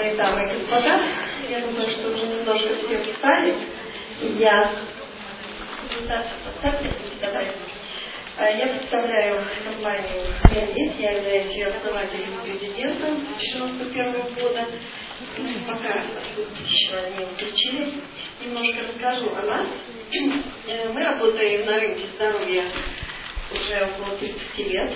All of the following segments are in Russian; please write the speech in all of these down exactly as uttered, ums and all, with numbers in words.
уважаемые дамы и господа, я думаю, что уже немножко все встали. Я, я представляю компанию «Мелис», я являюсь ее основателем и президентом с две тысячи девяносто первого года. Пока еще не включили, немножко расскажу о нас. Мы работаем на рынке здоровья уже около тридцати лет.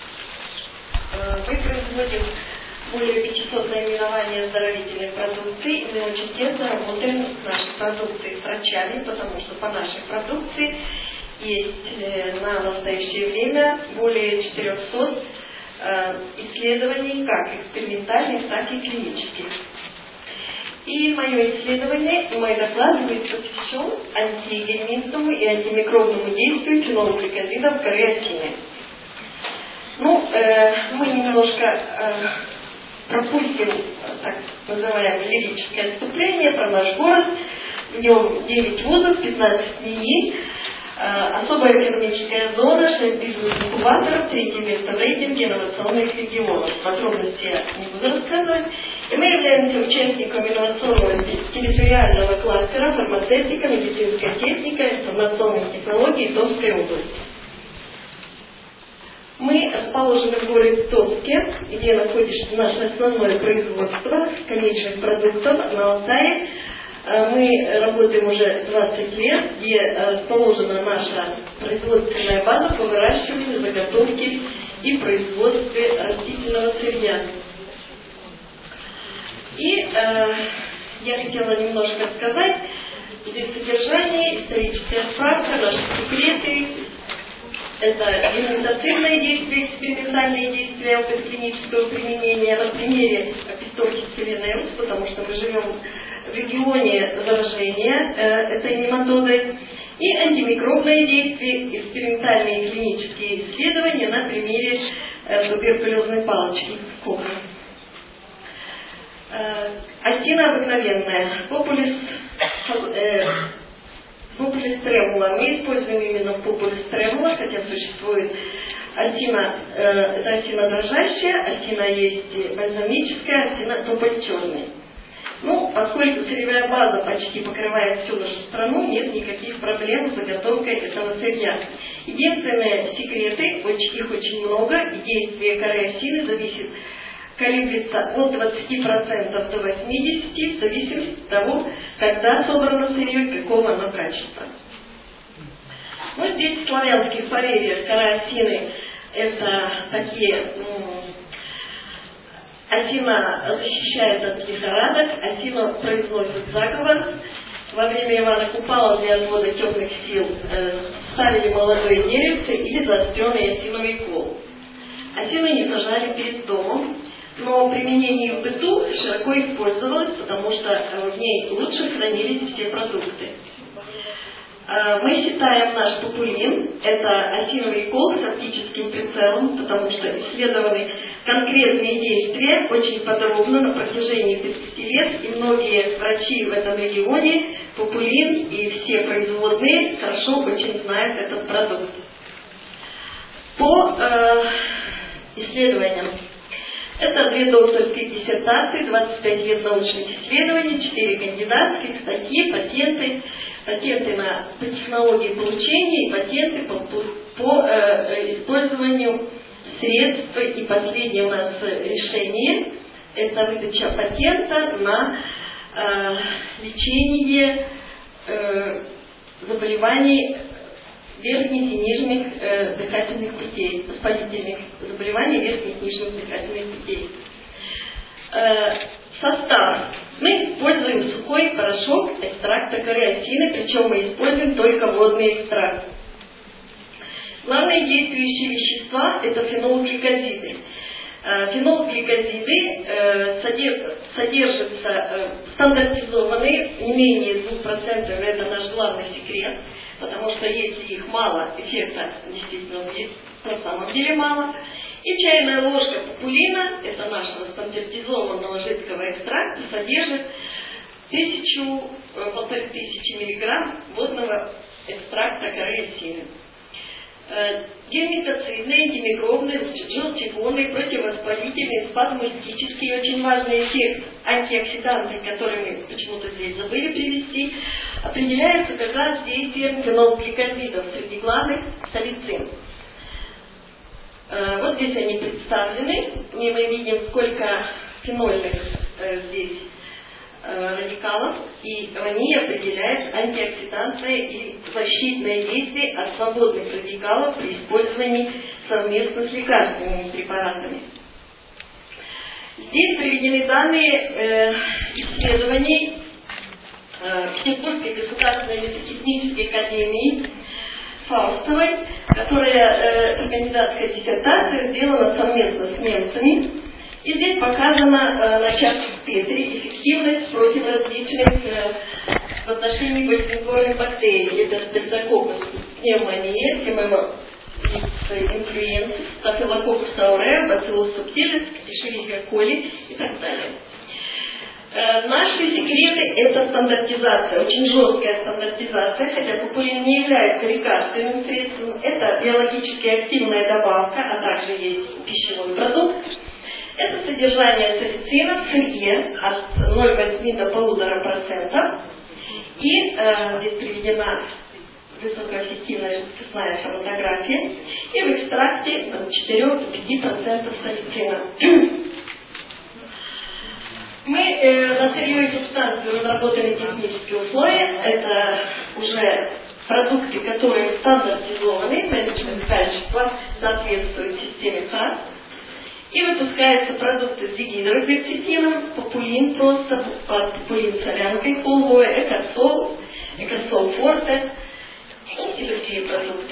Мы производим более пятисот наименований оздоровительной продукции, и мы очень тесно работаем с нашей продукцией, с врачами, потому что по нашей продукции есть на настоящее время более четырехсот исследований, как экспериментальных, так и клинических. И мое исследование, и мой доклад будет посвящен антигельминтному и антимикробному действию фенолгликозида в кариотине. Ну, э, мы немножко э, пропустим так называемое лирическое отступление про наш город. В нем девять вузов, пятнадцать НИИ, э, особая экономическая зона, шесть бизнес-инкубаторов, третье место в рейтинге инновационных регионов. Подробности я не буду рассказывать. И мы являемся участником инновационного территориального кластера фармацевтика, медицинская техника, информационные технологии Томской области. Мы расположены в городе Томске, где находится наше основное производство конечных продуктов на Алтае. Мы работаем уже двадцать лет, где расположена наша производственная база по выращиванию, заготовке и производстве растительного сырья. И э, я хотела немножко сказать здесь содержание, историческая справка, наши секреты. Это иммунитативные действия, экспериментальные действия, опыт клинического применения на примере песторки селенеус, потому что мы живем в регионе заражения э, этой нематодой, и антимикробные действия, экспериментальные клинические исследования на примере э, туберкулезной палочки Кобра. Э, Астина обыкновенная, популис э, Популис тремула. Мы используем именно популис тремула, хотя существует осина, э, это осина дрожащая, осина есть бальзамическая, осина тополь черный. Ну, поскольку сырьевая база почти покрывает всю нашу страну, нет никаких проблем с заготовкой этого сырья. Единственные секреты, их очень много, и действие коры осины зависит, колеблется от двадцати процентов до восьмидесяти процентов, в зависимости от того, когда собрано сырье и какого оно качества. Вот здесь в славянских поверьях кора осины – это такие, осина защищает от лихорадок, осина произносит заговор. Во время Ивана Купала для отвода темных сил э, ставили молодое деревце или заостренный осиновый кол. Осину не сажали перед домом, но применение в быту широко использовалось, потому что в ней лучше хранились все продукты. Мы считаем наш популин, это осиновый кол с оптическим прицелом, потому что исследованы конкретные действия очень подробно на протяжении тридцати лет, и многие врачи в этом регионе популин и все производные хорошо очень знают этот продукт. По э, исследованиям. Это две докторские диссертации, двадцать пять лет научных исследований, четыре кандидатских, статьи, патенты, патенты на, по технологии получения и патенты по, по, по э, использованию средств. И последнее у нас решение – это выдача патента на э, лечение э, заболеваний верхних и нижних э, дыхательных путей, воспалительных заболеваний верхних и нижних дыхательных путей. Э, состав. Мы используем сухой порошок экстракта коры осины, причем мы используем только водный экстракт. Главные действующие вещества – это фенолгликозиды. Э, фенолгликозиды э, содержатся, содержатся э, стандартизованные, не менее двух процентов, это наш главный секрет. Потому что если их мало, эффекта действительно есть на самом деле мало. И чайная ложка популина, это нашего стандартизованного жидкого экстракта, содержит тысячу, полторы тысячи миллиграмм водного экстракта коры осины. Гельминтоцидный, антимикробный, желчегонный, противовоспалительный, спазмолитический, очень важный эффект антиоксиданты, которые мы почему-то здесь забыли привести, определяются как раз действием фенолгликозидов, среди главных салицин. Вот здесь они представлены, и мы видим, сколько фенольных здесь радикалов, и они определяют антиоксидантное и защитное действие от свободных радикалов при использовании совместно с лекарственными препаратами. Здесь приведены данные э, исследований э, Петербургской государственной лесотехнической академии Фаустовой, которая э, кандидатская диссертация сделана совместно с немцами. И здесь показана э, на чашке Петри эффективность против различных э, в отношении воспалительных бактерий. Это стрептококкус пневмония, хемофилус инфлюенс, стафилококкус ауреус, бациллус субтилис, эшерихия коли и так далее. Э, наши секреты – это стандартизация, очень жесткая стандартизация, хотя популин не является лекарственным средством, это биологически активная добавка, а также есть пищевой продукт. Это содержание салицина в сырье от ноль целых восемь десятых до полутора процентов. И э, здесь приведена высокоэффективная жидкостная хроматография. И в экстракте от четырёх до пяти процентов салицина. Мы э, на сырье и субстанцию разработали технические условия. Это уже продукты, которые стандартизованы, менеджмент качества соответствует системе ХАС. И выпускаются продукты с дигидрокверцетином, популин просто, популин солянкой полвой, экосол, экосол форте и другие продукты.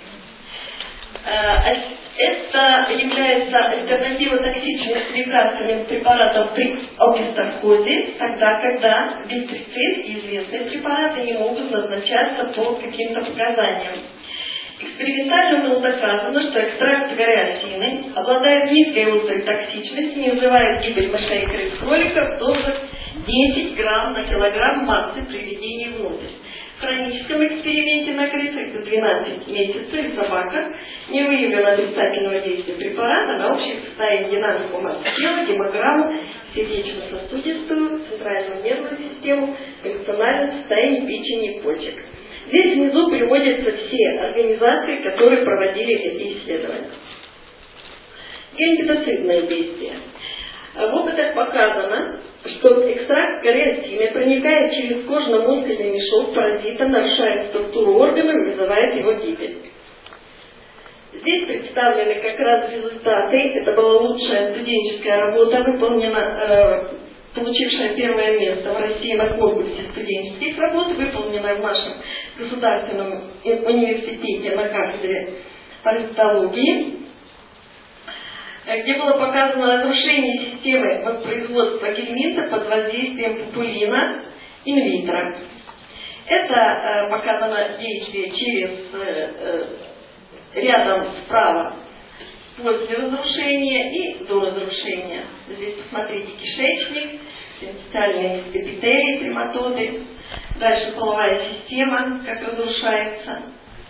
Это является альтернативой токсичным лекарственным препаратам при описторхозе, тогда, когда бистрицин и известные препараты не могут назначаться по каким-то показаниям. Экспериментально было доказано, что экстракт гориосины обладает низкой острой токсичностью, не вызывает гибель мышей и крыс-кроликов в дозах десять грамм на килограмм массы при введении внутрь. В хроническом эксперименте на крысах до двенадцати месяцев и собаках не выявлено отрицательного действия препарата на общее состояние динамику массы тела, гемограмму, сердечно-сосудистую, центральную нервную систему, функциональное состояние печени и почек. Здесь внизу приводятся все организации, которые проводили эти исследования. Генгидоцидное действие. В опытах показано, что экстракт гориосины проникает через кожно-мускульный мешок паразита, нарушает структуру органов и вызывает его гибель. Здесь представлены как раз результаты. Это была лучшая студенческая работа, выполнена, э, получившая первое место в России на конкурсе студенческих работ, выполненная в нашем государственном университете на кафедре паразитологии, где было показано разрушение системы воспроизводства гельминта под воздействием популина инвитро. Это э, показано действие через э, э, рядом справа после разрушения и до разрушения. Здесь посмотрите кишечник, специальные эпителии, крематоды. Дальше половая система, как разрушается.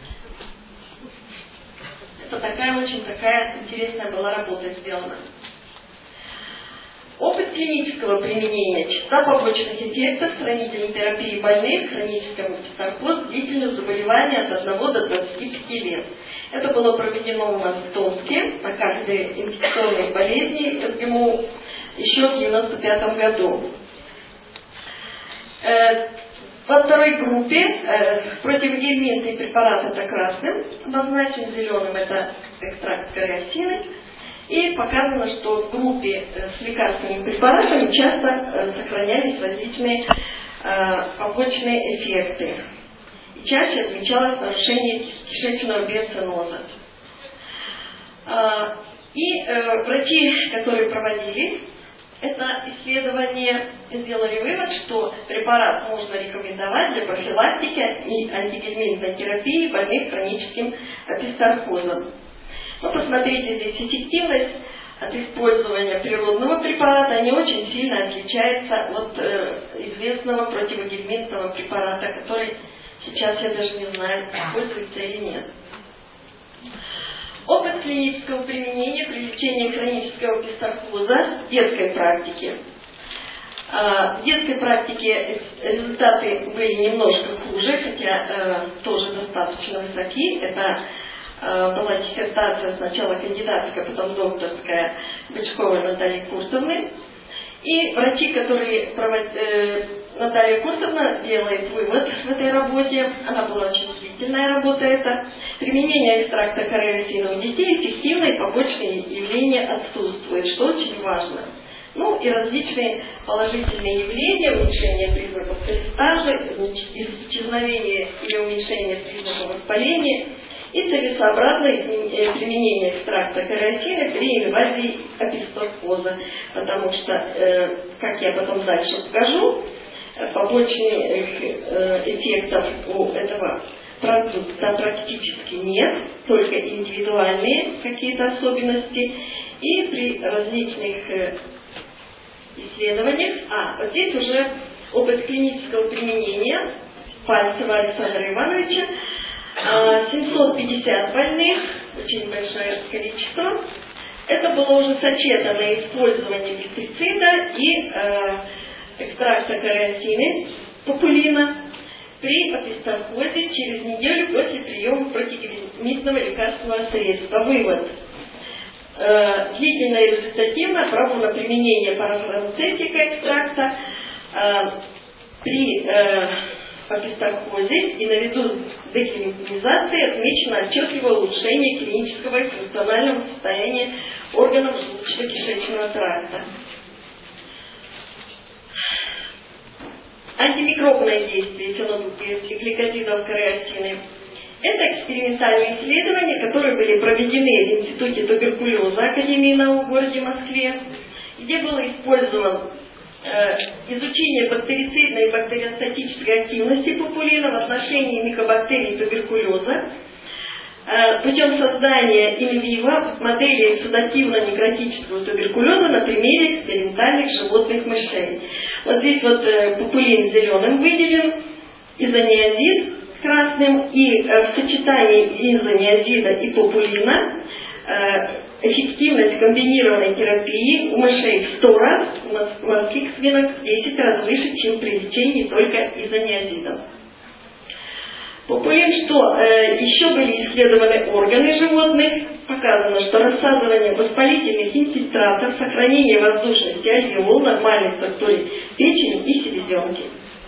Это такая очень такая интересная была работа сделана. Опыт клинического применения. Частота побочных эффектов хранительной терапии больных с хроническим описторхоз, длительность заболевания от одного до двадцати пяти лет. Это было проведено у нас в Томске на кафедре инфекционных болезней СГМУ еще в девяносто пятом году. Во второй группе э, противогельминтный препарат это красным, обозначен зеленым это экстракт гориосины. И показано, что в группе э, с лекарственными препаратами часто э, сохранялись различные э, побочные эффекты. И чаще отмечалось нарушение кишечного биоциноза. Э, и э, врачи, которые проводили это исследование, сделали вывод, что препарат можно рекомендовать для профилактики и антигельминтной терапии больных хроническим описторхозом. Ну, посмотрите, здесь эффективность от использования природного препарата не очень сильно отличается от э, известного противогельминтного препарата, который сейчас я даже не знаю, используется или нет. Опыт клинического применения при лечении хронического описторхоза в детской практике. В детской практике результаты были немножко хуже, хотя э, тоже достаточно высоки. Это э, была диссертация, сначала кандидатская, потом докторская Бычковой Натальи Курсовны. И врачи, которые проводят, э, Наталья Курсовна делает вывод в этой работе, она была очень длительная работа эта, применение экстракта коры росины у детей эффективно и побочные явления отсутствуют, что очень важно. Ну и различные положительные явления, уменьшение признаков холестажа, исчезновение или уменьшение признаков воспаления и целесообразное применение экстракта каротина при инвазии апистохоза, потому что, э, как я потом дальше скажу, побочных э, эффектов у этого продукта практически нет, только индивидуальные какие-то особенности, и при различных э, исследованиях, а вот здесь уже опыт клинического применения Пальцева Александра Ивановича, семьсот пятьдесят больных, очень большое количество. Это было уже сочетанное использование пестицида и э, экстракта каротины, популина, при апистохозе через неделю после приема противогриппного лекарственного средства. Вывод. Э, длительно и результативно пробовано применение парафармацевтика экстракта э, при э, апистохозе, и наряду с деклинизацией отмечено отчетливое улучшение клинического и функционального состояния органов желудочно-кишечного тракта. Антимикробное действие фенолгликозидов каротины. Это экспериментальные исследования, которые были проведены в Институте туберкулеза Академии наук в городе Москве, где было использовано э, изучение бактерицидной и бактериостатической активности популина в отношении микобактерий туберкулеза э, путем создания инвиво модели эксудативно-некротического туберкулеза на примере экспериментальных животных мышей. Вот здесь вот э, популин зеленым выделен, изониазид красным, и э, в сочетании изониазида и популина э, эффективность комбинированной терапии у мышей в сто раз, у морских свинок в десять раз выше, чем при лечении только изониазидом. Популин, что э, еще были исследованы органы животных, показано, что рассасывание воспалительных инфильтратов, сохранение воздушности альвеол, нормальной структуры печени и селезенки.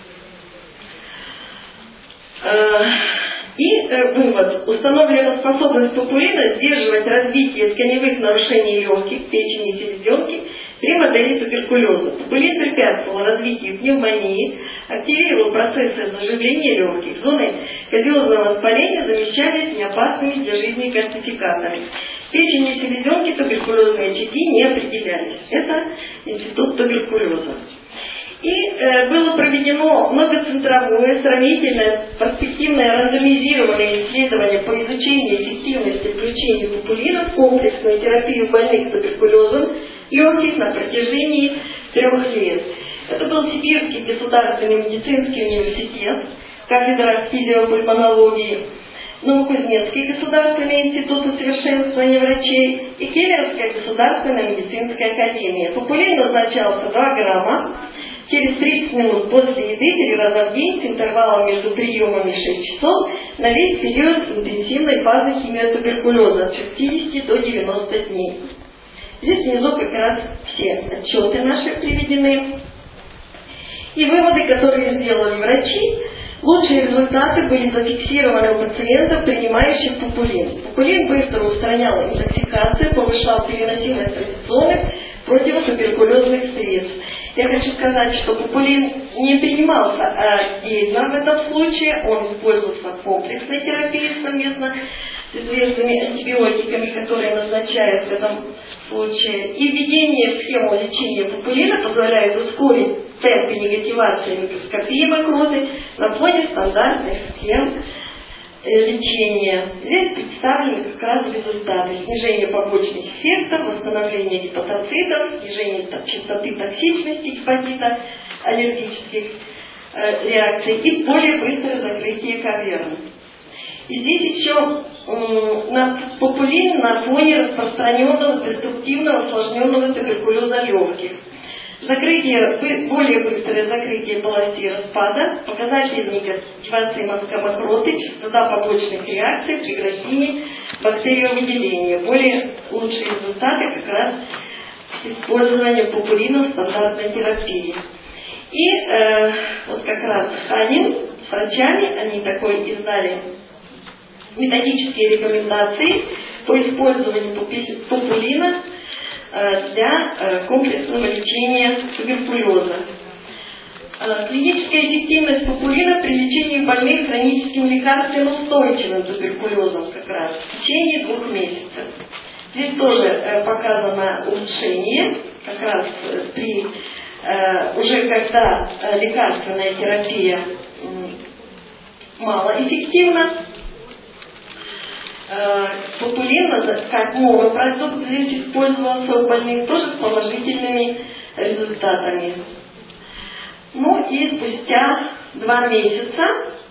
И э, вывод. Установлена способность популина сдерживать развитие тканевых нарушений легких, печени и селезенки при модели туберкулеза. Популин препятствовал развитию пневмонии, активировал процессы заживления легких. Зоны кардиозного воспаления замещались неопасными для жизни кальцификаторами. Печени и селезенки туберкулезные очаги не определялись. Это институт туберкулеза. И э, было проведено многоцентровое, сравнительное, перспективное, рандомизированное исследование по изучению эффективности включения популина в комплексную терапию больных туберкулезом легких на протяжении трех лет. Это был Сибирский государственный медицинский университет, кафедра физиопульмонологии, Новокузнецкий государственный институт усовершенствования врачей и Кемеровская государственная медицинская академия. Популин назначался два грамма через тридцать минут после еды три раза в день с интервалом между приемами шесть часов на весь период интенсивной фазы химиотуберкулеза от шестидесяти до девяноста дней. Здесь внизу как раз все отчеты наши приведены. И выводы, которые сделали врачи. Лучшие результаты были зафиксированы у пациентов, принимающих популин. Популин быстро устранял интоксикацию, повышал переносимость традиционных противотуберкулезных средств. Я хочу сказать, что популин не принимался отдельно в этом случае, он использовался в комплексной терапии совместно с известными антибиотиками, которые назначают в этом случае. И введение в схему лечения популина позволяет ускорить темпы негативации микроскопии мокрозы на фоне стандартных схем лечения. Здесь представлены как раз результаты: снижение побочных эффектов, восстановление гепатоцитов, снижение частоты токсичности гепатита, аллергических э, реакций и более быстрое закрытие каверн. И здесь еще э, на популин на фоне распространенного деструктивного осложненного туберкулеза легких. Закрытие, более быстрое закрытие полостей распада, показатели негативации мозга мокроты, частота побочных реакций, прекращение бактериовыделения. Более лучшие результаты как раз с использованием пупулина в стандартной терапии. И э, вот как раз Ханин с врачами, они такой издали методические рекомендации по использованию пупулина для комплексного лечения туберкулеза. Клиническая эффективность пупулина при лечении больных хроническим лекарственным устойчивым туберкулезом как раз в течение двух месяцев. Здесь тоже показано улучшение, как раз при уже когда лекарственная терапия малоэффективна. Пупулин как монопродукт здесь использовался у больных тоже с положительными результатами. Ну и спустя два месяца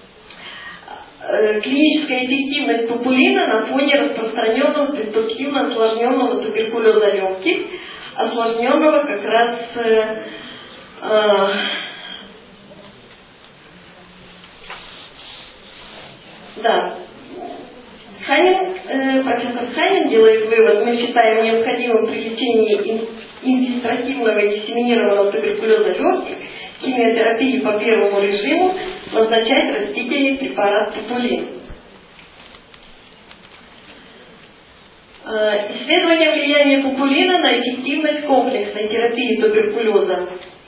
клиническая эффективность пупулина на фоне распространенного деструктивно осложненного туберкулеза легких, осложненного как раз э, э, да. Ханин, э, профессор Ханин делает вывод: мы считаем необходимым при лечении инфильтративного и диссеминированного туберкулеза легких химиотерапии по первому режиму назначать растительный препарат пупулин. Э, исследование влияния пупулина на эффективность комплексной терапии туберкулеза.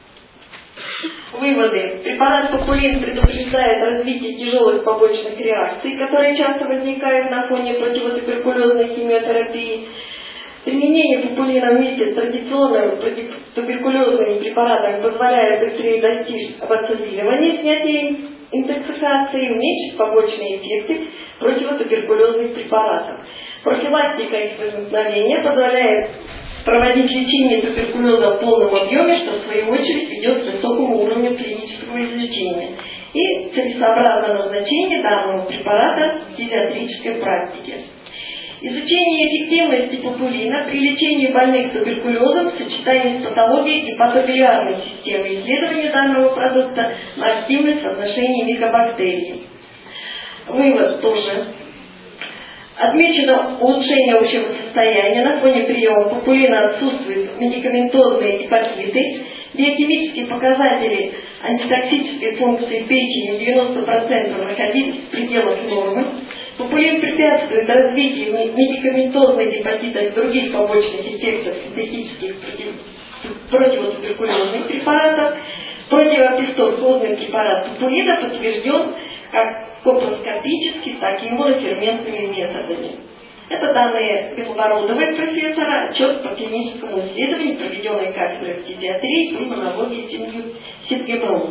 Выводы. Препарат пупулин предупреждает развитие тяжелых побочных реакций, которые часто возникают на фоне противотуберкулезной химиотерапии. Применение пупулина вместе с традиционными противотуберкулезными препаратами позволяет быстрее достичь абсорбирования, снятия интоксикации, уменьшить побочные эффекты противотуберкулезных препаратов. Профилактика их возникновения позволяет проводить лечение туберкулеза в полном объеме, что в свою очередь ведет к высокому уровню клинического излечения и целесообразное назначение данного препарата в педиатрической практике. Изучение эффективности пупулина при лечении больных туберкулезом в сочетании с патологией гепатобилиарной системы, исследование данного продукта на активность в отношении микобактерий. Вывод тоже. Отмечено улучшение общего состояния. На фоне приема пупулина отсутствуют медикаментозные гепатиты. Биохимические показатели антитоксической функции печени девяносто процентов находились в пределах нормы. Пупулин препятствует развитию медикаментозных гепатитов и других побочных эффектов синтетических противотуберкулезных препаратов. Противопестозный препарат пупулина подтвержден как копроскопически, так и иммуноферментными методами. Это данные Белобородовой профессора, отчет по клиническому исследованию, проведенной кафедрой педиатрии и пульмонологии Сингебром.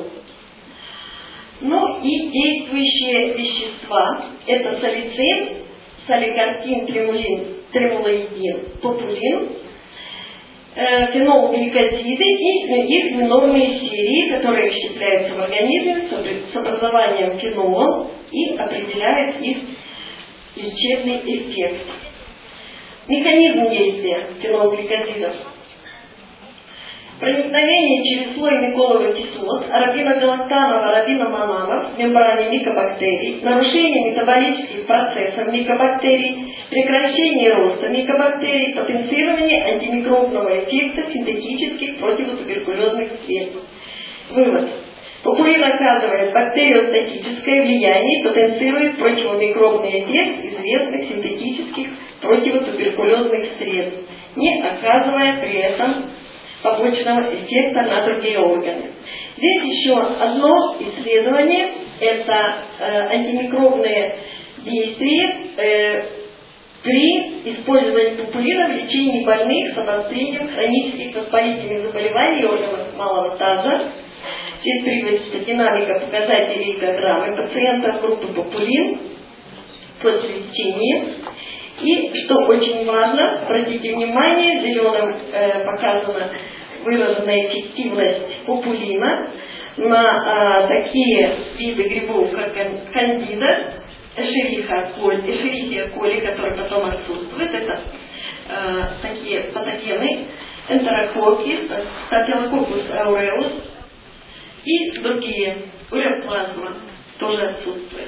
Ну и действующие вещества – это салицин, саликартин, тремулин, тремулоидин, пупулин, э, фенолгликозиды и их фенольные серии, которые расщепляются в организме с образованием фенола и определяют их лечебный эффект. Механизм действия фенолгликозидов. Проникновение через слой миколовых кислот, арабиногалактанов, арабиномонанов в мембране микобактерий, нарушение метаболических процессов микобактерий, прекращение роста микобактерий, потенцирование антимикробного эффекта синтетических противотуберкулезных средств. Вывод. Пупулин оказывает бактериостатическое влияние и потенцирует противомикробный эффект известных синтетических противотуберкулезных средств, не оказывая при этом побочного эффекта на другие органы. Здесь еще одно исследование, это э, антимикробные действия э, при использовании пупулина в лечении больных с обострением хронических воспалительных заболеваний органов малого таза. Здесь приводится динамика показателей гигаграммы пациентов группы пупулин после лечения. И, что очень важно, обратите внимание, зеленым э, показана выраженная эффективность пупулина на э, такие виды грибов, как кандида, эшерихия коли, эшерихия коли, которые потом отсутствуют. Это э, такие патогены энтерококки, стафилококус ауреус и другие. Уреоплазма тоже отсутствует.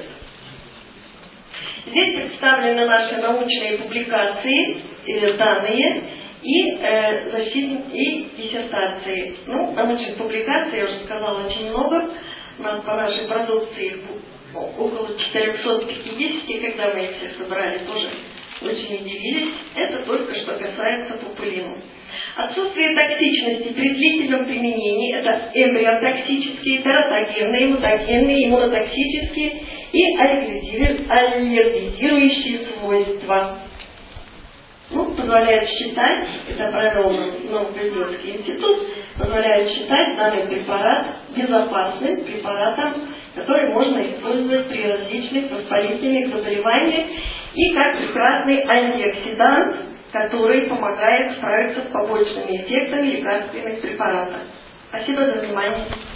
Здесь представлены наши научные публикации, или данные и, э, защитные, и диссертации. Ну, научных публикаций, я уже сказала, очень много. У нас по нашей продукции около четыреста пятьдесят, когда мы их всех собрали, тоже очень удивились. Это только что касается пупулина. Отсутствие токсичности при длительном применении – это эмбриотоксические, тератогенные, мутагенные, иммунотоксические и аллергизирующие свойства. Ну, позволяет считать, это провел Новокузнецкий институт, позволяет считать данный препарат безопасным препаратом, который можно использовать при различных воспалительных заболеваниях и как прекрасный антиоксидант, который помогает справиться с побочными эффектами лекарственных препаратов. Спасибо за внимание.